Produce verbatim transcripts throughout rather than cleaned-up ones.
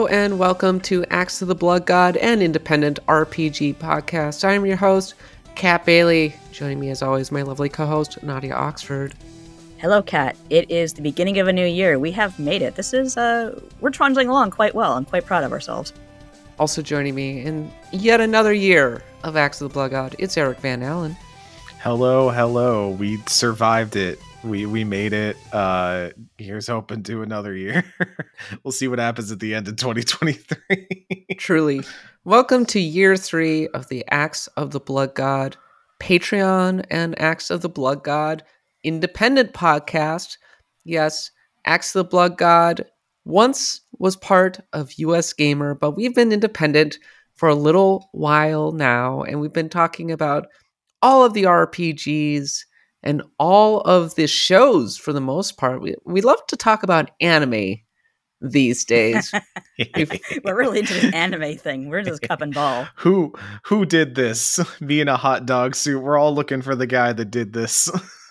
and welcome to Axe of the Blood God, an independent R P G podcast. I'm your host, Kat Bailey. Joining me as always, my lovely co-host, Nadia Oxford. Hello, Kat. It is the beginning of a new year. We have made it. This is, uh, we're trundling along quite well. I'm quite proud of ourselves. Also joining me in yet another year of Axe of the Blood God, it's Eric Van Allen. Hello, hello. We survived it. We we made it. Uh, here's hoping to another year. We'll see what happens at the end of twenty twenty-three. Truly. Welcome to year three of the Axe of the Blood God Patreon and Axe of the Blood God independent podcast. Yes, Axe of the Blood God once was part of U S Gamer, but we've been independent for a little while now, and we've been talking about all of the R P Gs and all of the shows for the most part. We we love to talk about anime these days. We're really into this anime thing. We're just cup and ball. Who who did this? Me in a hot dog suit. We're all looking for the guy that did this.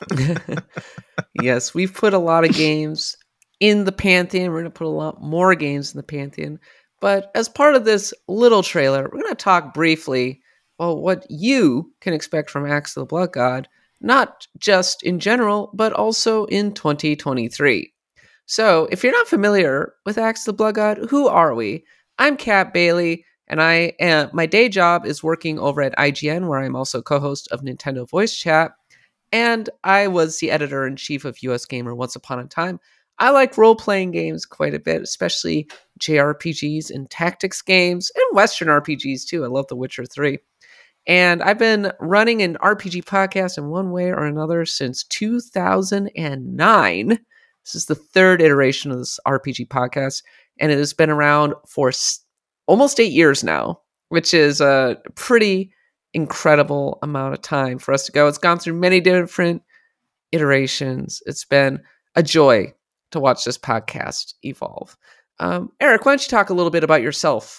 Yes, we've put a lot of games in the Pantheon. We're going to put a lot more games in the Pantheon. But as part of this little trailer, we're going to talk briefly about what you can expect from Axe of the Blood God, not just in general, but also in twenty twenty-three. So, if you're not familiar with Axe of the Blood God, who are we? I'm Kat Bailey, and I am, my day job is working over at I G N, where I'm also co-host of Nintendo Voice Chat, and I was the editor-in-chief of U S Gamer once upon a time. I like role-playing games quite a bit, especially J R P Gs and tactics games, and Western R P Gs too. I love The Witcher three. And I've been running an R P G podcast in one way or another since two thousand nine. This is the third iteration of this R P G podcast, and it has been around for s- almost eight years now, which is a pretty incredible amount of time for us to go. It's gone through many different iterations. It's been a joy to watch this podcast evolve. Um, Eric, why don't you talk a little bit about yourself?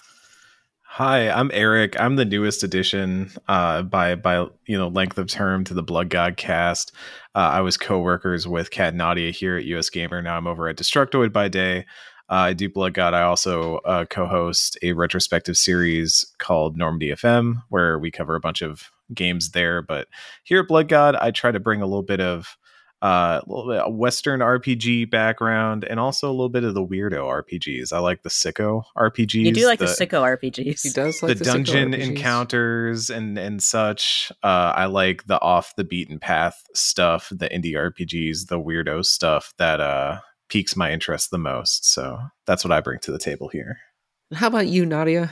Hi, I'm Eric. I'm the newest addition uh, by by you know length of term to the Blood God cast. Uh, I was co-workers with Kat and Nadia here at U S Gamer. Now I'm over at Destructoid by day. Uh, I do Blood God. I also uh, co-host a retrospective series called Normandy F M, where we cover a bunch of games there. But here at Blood God, I try to bring a little bit of uh, a little bit of Western R P G background and also a little bit of the weirdo R P Gs. I like the sicko R P Gs. You do like the, the sicko R P Gs. He does like the, the dungeon sicko R P Gs. encounters and and such. Uh, I like the off the beaten path stuff, the indie R P Gs, the weirdo stuff that uh, piques my interest the most. So that's what I bring to the table here. How about you, Nadia?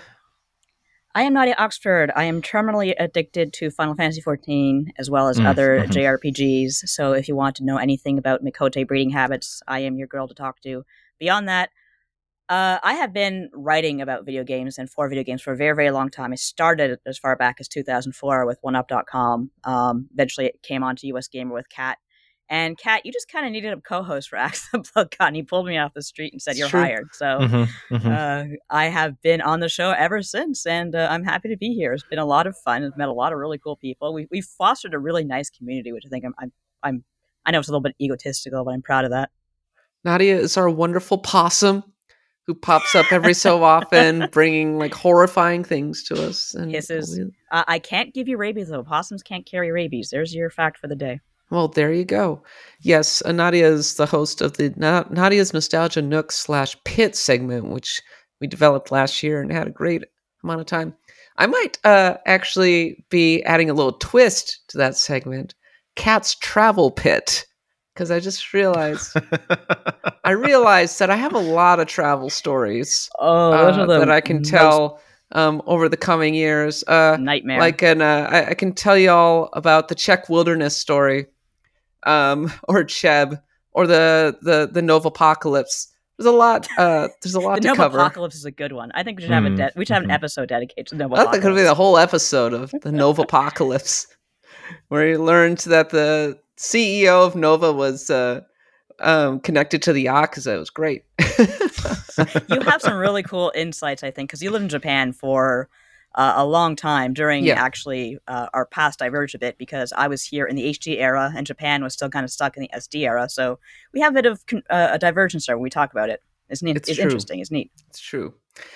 I am Nadia Oxford. I am terminally addicted to Final Fantasy fourteen as well as Mm, other mhm. J R P Gs. So if you want to know anything about Mikote breeding habits, I am your girl to talk to. Beyond that, uh, I have been writing about video games and for video games for a very, very long time. I started as far back as two thousand four with one up dot com. Um, eventually it came on to U S Gamer with Kat. And Kat, you just kind of needed a co-host for Axe of the Blood God, and he pulled me off the street and said, It's "You're true. hired." So Mhm, mhm. uh, I have been on the show ever since, and uh, I'm happy to be here. It's been a lot of fun. I've met a lot of really cool people. We we've fostered a really nice community, which I think I'm I'm, I'm I know it's a little bit egotistical, but I'm proud of that. Nadia is our wonderful possum who pops up every so often, bringing like horrifying things to us. And Kisses. we- Uh, I can't give you rabies though. Possums can't carry rabies. There's your fact for the day. Well, there you go. Yes, uh, Nadia is the host of the Na- Nadia's Nostalgia Nook slash Pit segment, which we developed last year and had a great amount of time. I might uh, actually be adding a little twist to that segment, Cat's Travel Pit, because I just realized I realized that I have a lot of travel stories Oh, uh, that I can tell um, over the coming years. Uh, nightmare. like an, uh, I, I can tell you all about the Czech wilderness story, um, or Cheb, or the the the Novopocalypse. There's a lot. Uh, there's a lot the to cover. Novopocalypse is a good one. I think we should have a Mm, de- we should have an mhm. episode dedicated to I think it could be Novopocalypse. the whole episode of the Novopocalypse, where he learned that the C E O of Nova was uh, um, connected to the Yakuza. It was great. You have some really cool insights, I think, because you lived in Japan for uh, a long time during Yeah. actually uh, our past diverged a bit because I was here in the H D era and Japan was still kind of stuck in the S D era. So we have a bit of con- uh, a divergence there when we talk about it. It's neat. It's It's, true. interesting. It's neat. It's true.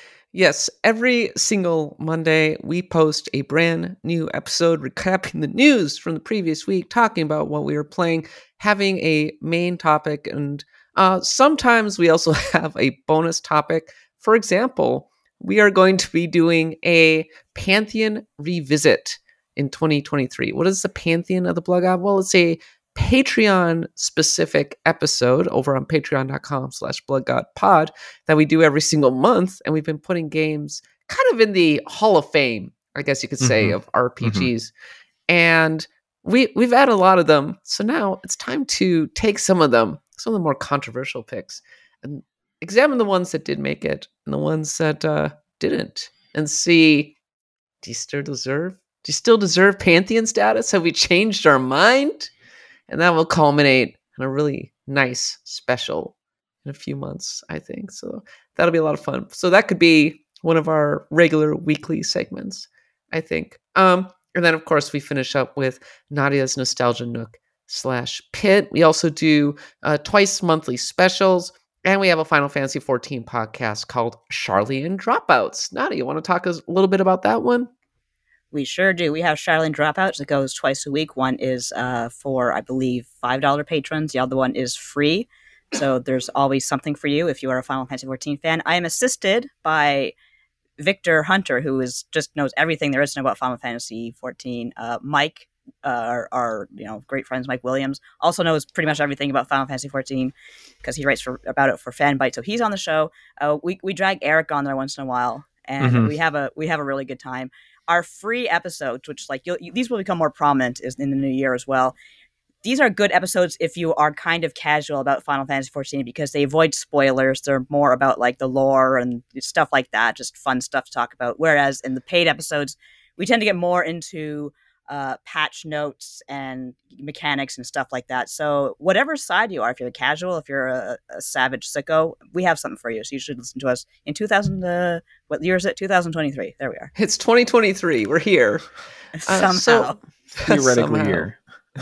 Yes, every single Monday we post a brand new episode recapping the news from the previous week, talking about what we were playing, having a main topic, and uh, sometimes we also have a bonus topic. For example, we are going to be doing a Pantheon revisit in twenty twenty-three. What is the Pantheon of the Blood God? Well, it's a Patreon specific episode over on patreon.com slash bloodgodpod that we do every single month. And we've been putting games kind of in the Hall of Fame, I guess you could say, Mhm. of R P Gs. Mm-hmm. And we, we've had a lot of them. So now it's time to take some of them, some of the more controversial picks, and examine the ones that did make it and the ones that uh, didn't, and see, do you still deserve? Do you still deserve Pantheon status? Have we changed our mind? And that will culminate in a really nice special in a few months, I think. So that'll be a lot of fun. So that could be one of our regular weekly segments, I think. Um, and then, of course, we finish up with Nadia's Nostalgia Nook slash Pit. We also do uh, twice monthly specials. And we have a Final Fantasy fourteen podcast called Charlene Dropouts. Nadia, you want to talk a little bit about that one? We sure do. We have Charlene Dropouts that goes twice a week. One is uh, for, I believe, five dollars patrons. The other one is free. So there's always something for you if you are a Final Fantasy fourteen fan. I am assisted by Victor Hunter, who is just knows everything there is to know about Final Fantasy fourteen. Uh, Mike, uh, our, our you know great friends, Mike Williams, also knows pretty much everything about Final Fantasy fourteen because he writes for about it for Fanbyte. So he's on the show. Uh, we we drag Eric on there once in a while, and mm-hmm. we have a we have a really good time. Our free episodes, which like you'll, you, these will become more prominent is in the new year as well. These are good episodes if you are kind of casual about Final Fantasy fourteen because they avoid spoilers. They're more about like the lore and stuff like that, just fun stuff to talk about. Whereas in the paid episodes, we tend to get more into uh, patch notes and mechanics and stuff like that. So whatever side you are, if you're a casual, if you're a, a savage sicko, we have something for you. So you should listen to us in two thousand. Uh, what year is it? twenty twenty-three. There we are. It's twenty twenty-three. We're here. Somehow. Uh, so, theoretically here.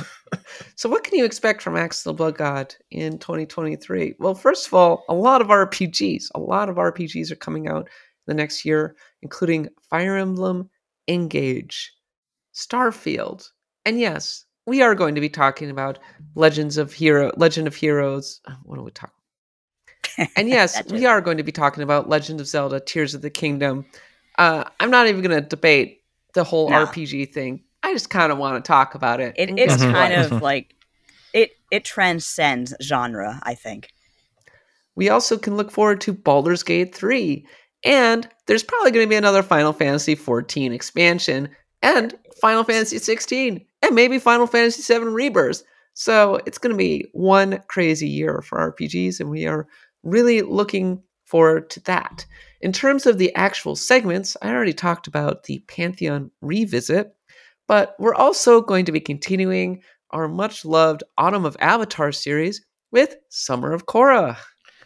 So what can you expect from Axe the Blood God in twenty twenty-three? Well, first of all, a lot of R P Gs. A lot of R P Gs are coming out the next year, including Fire Emblem Engage, Starfield, and yes, we are going to be talking about Legends of Hero, Legend of Heroes. What are we talking? And yes, we are going to be talking about Legend of Zelda: Tears of the Kingdom. Uh, I'm not even going to debate the whole no. R P G thing. I just kind of want to talk about it. it it's kind of like it. It transcends genre, I think. We also can look forward to Baldur's Gate three, and there's probably going to be another Final Fantasy fourteen expansion, and Final Fantasy sixteen, and maybe Final Fantasy seven Rebirth. So it's going to be one crazy year for R P Gs, and we are really looking forward to that. In terms of the actual segments, I already talked about the Pantheon revisit, but we're also going to be continuing our much-loved Autumn of Avatar series with Summer of Korra.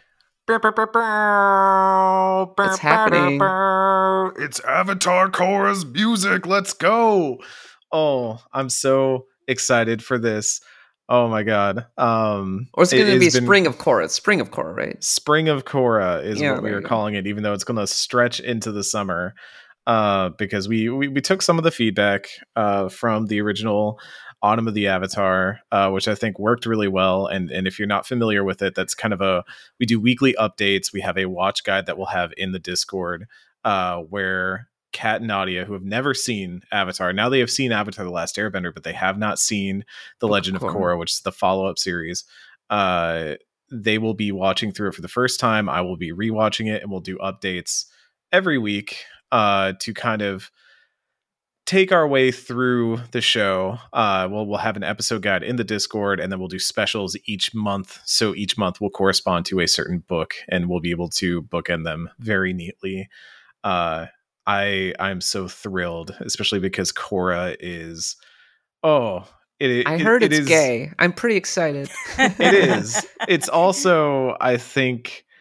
It's happening. It's Avatar Korra's music. Let's go. Oh, I'm so excited for this. Oh my god. Um, or it's it going to be Spring of Korra. It's Spring of Korra, right? Spring of Korra is yeah, what we are calling it, even though it's going to stretch into the summer. Uh, because we, we we took some of the feedback uh, from the original Autumn of the Avatar, uh, which I think worked really well. And and if you're not familiar with it, that's kind of a we do weekly updates. We have a watch guide that we'll have in the Discord, uh, where Kat and Nadia, who have never seen Avatar, now they have seen Avatar: The Last Airbender, but they have not seen The Legend of Korra, which is the follow-up series. Uh, they will be watching through it for the first time. I will be rewatching it, and we'll do updates every week. Uh, to kind of take our way through the show. Uh, we'll, we'll have an episode guide in the Discord, and then we'll do specials each month. So each month will correspond to a certain book, and we'll be able to bookend them very neatly. Uh, I, I'm so thrilled, especially because Korra is, oh, it, I it, heard it it's is, gay. I'm pretty excited. It is. It's also, I think,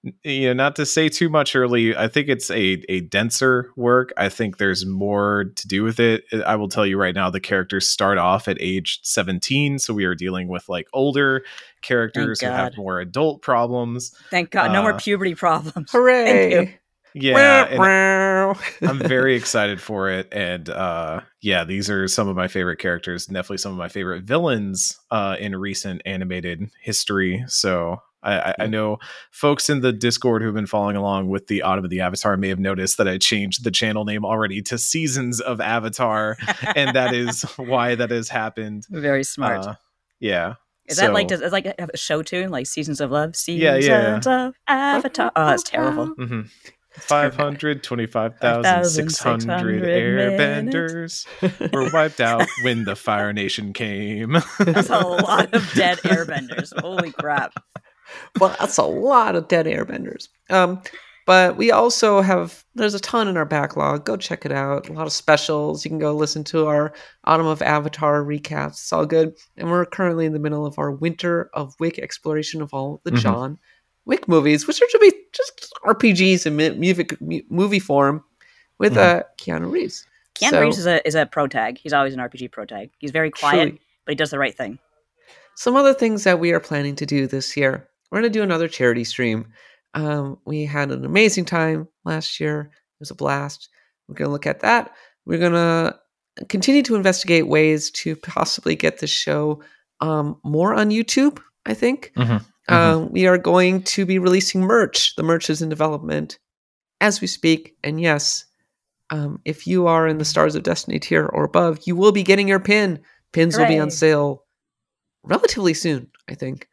you know, not to say too much early, I think it's a, a denser work. I think there's more to do with it. I will tell you right now, the characters start off at age seventeen. So we are dealing with like older characters who have more adult problems. Thank God. No uh, more puberty problems. Hooray. Yeah. And I'm very excited for it. And uh, yeah, these are some of my favorite characters. Definitely some of my favorite villains uh, in recent animated history. So I, I know folks in the Discord who've been following along with the Autumn of the Avatar may have noticed that I changed the channel name already to Seasons of Avatar, and that is why that has happened. Very smart. Uh, yeah. Is so, that like, does it like have a show tune, like Seasons of Love? Seasons yeah, yeah. of Avatar. Oh, that's terrible. Mm-hmm. five hundred twenty-five thousand six hundred airbenders were wiped out when the Fire Nation came. That's a lot of dead airbenders. Holy crap. Well, that's a lot of dead airbenders. Um, but we also have, there's a ton in our backlog. Go check it out. A lot of specials. You can go listen to our Autumn of Avatar recaps. It's all good. And we're currently in the middle of our Winter of Wick exploration of all the mm-hmm. John Wick movies, which are to be just R P Gs in music, movie form with mm-hmm. uh, Keanu Reeves. Keanu so, Reeves is a, is a pro tag. He's always an R P G pro tag. He's very quiet, truly. But he does the right thing. Some other things that we are planning to do this year. We're going to do another charity stream. Um, we had an amazing time last year. It was a blast. We're going to look at that. We're going to continue to investigate ways to possibly get the show um, more on YouTube, I think. Mm-hmm. Mm-hmm. Um, we are going to be releasing merch. The merch is in development as we speak. And yes, um, if you are in the Stars of Destiny tier or above, you will be getting your pin. Pins Hooray. Will be on sale relatively soon, I think.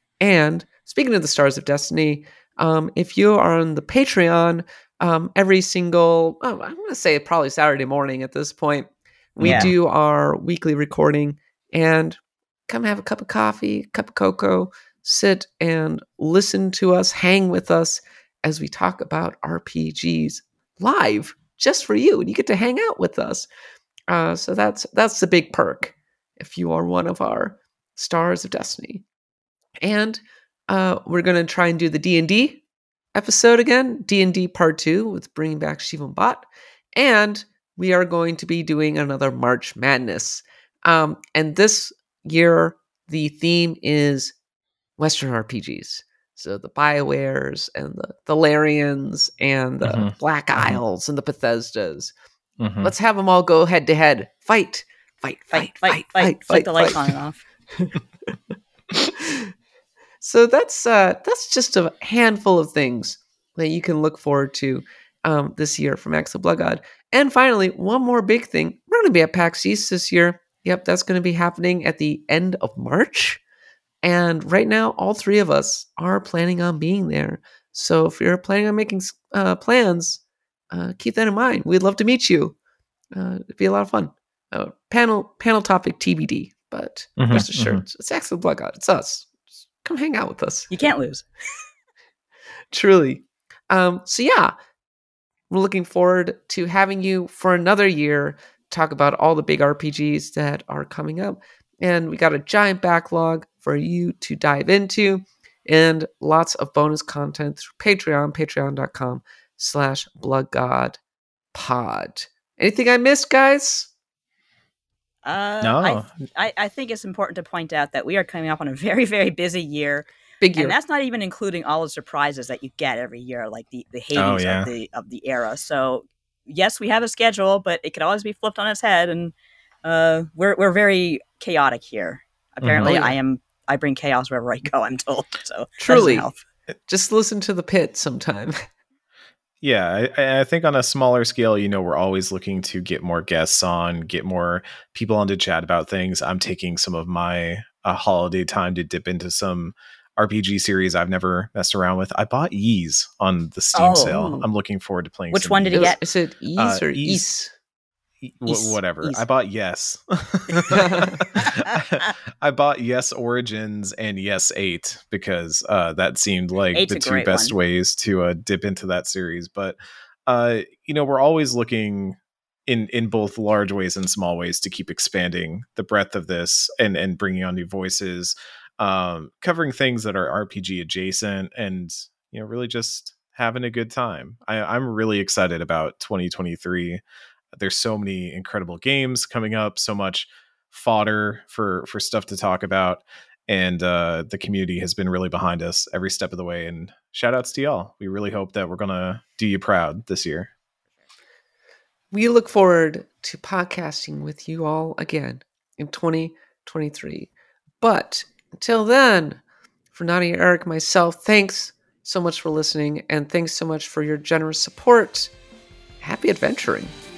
And speaking of the Stars of Destiny, um, if you are on the Patreon, um, every single, oh, I'm going to say probably Saturday morning at this point, we yeah. do our weekly recording and come have a cup of coffee, cup of cocoa, sit and listen to us, hang with us as we talk about R P Gs live just for you. And you get to hang out with us. Uh, so that's that's the big perk if you are one of our Stars of Destiny. And uh, we're going to try and do the D and D episode again, D and D part two with bringing back Shivam Bhat. And we are going to be doing another March Madness. Um, and this year, the theme is Western R P Gs. So the BioWares and the, the Larians and the mm-hmm. Black Isles mm-hmm. and the Bethesdas. Mm-hmm. Let's have them all go head to head. Fight, fight, fight, fight, fight, fight. Flick the lights on and off. So that's uh, that's just a handful of things that you can look forward to um, this year from Axe the Blood God. And finally, one more big thing. We're going to be at PAX East this year. Yep, that's going to be happening at the end of March. And right now, all three of us are planning on being there. So if you're planning on making uh, plans, uh, keep that in mind. We'd love to meet you. Uh, it'd be a lot of fun. Uh, panel panel topic T B D, but mm-hmm, rest assured, mm-hmm. it's Axe the Blood God. It's us. Just come hang out with us. You can't lose. Truly. Um, so yeah, we're looking forward to having you for another year. Talk about all the big R P Gs that are coming up. And we got a giant backlog for you to dive into and lots of bonus content through Patreon, patreon.com slash bloodgodpod. Anything I missed, guys? Uh, no. I, I, I think it's important to point out that we are coming up on a very, very busy year. Big year. And that's not even including all the surprises that you get every year, like the, the Hades oh, yeah. of the of the era. So yes, we have a schedule, but it could always be flipped on its head, and uh, we're we're very chaotic here. Apparently, mm-hmm. oh, yeah. I am. I bring chaos wherever I go. I'm told. So truly, help. Just listen to the pit sometime. Yeah, I, I think on a smaller scale, you know, we're always looking to get more guests on, get more people on to chat about things. I'm taking some of my uh, holiday time to dip into some R P G series I've never messed around with. I bought Ys on the Steam oh. sale. I'm looking forward to playing. Which some one did you get? Is it Ys uh, or Ys? W- whatever. Ys. I bought Yes. I bought Yes Origins and Yes eight because uh, that seemed like Eight's the two best one. ways to uh, dip into that series. But uh, you know, we're always looking in in both large ways and small ways to keep expanding the breadth of this and and bringing on new voices, um, covering things that are R P G adjacent and you know, really just having a good time. I, I'm really excited about twenty twenty-three. There's so many incredible games coming up, so much fodder for for stuff to talk about, and uh, the community has been really behind us every step of the way. And shout outs to y'all. We really hope that we're gonna do you proud this year. We look forward to podcasting with you all again in twenty twenty-three. But until then, for Nadia, Eric, myself, thanks so much for listening, and thanks so much for your generous support. Happy adventuring.